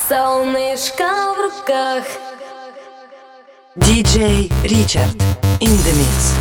Солнышко в руках. DJ Richard in the mix.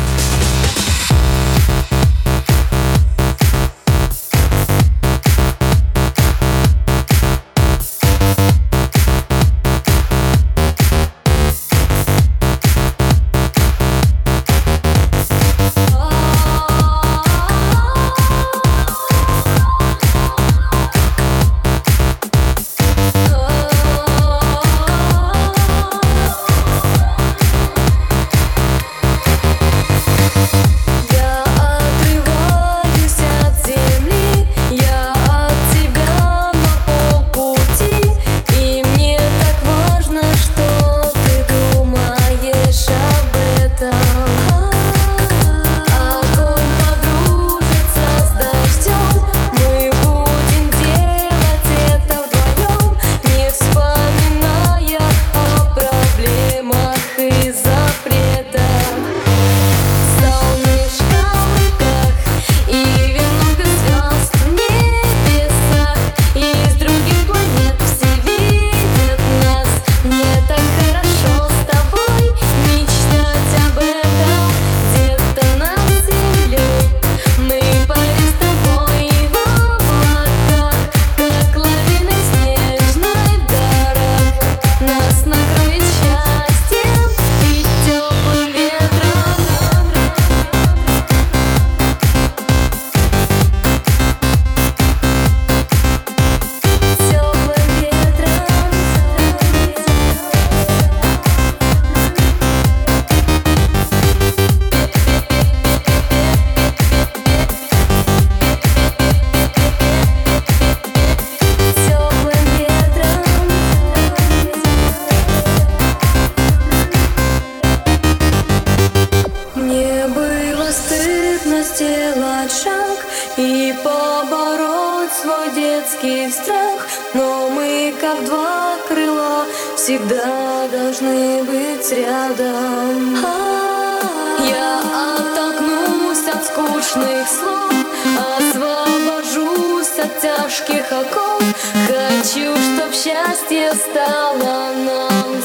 Сделать шаг и побороть свой детский страх, но мы, как два крыла, всегда должны быть рядом. Я оттолкнусь от скучных слов, освобожусь от тяжких оков. Хочу, чтоб счастье стало нам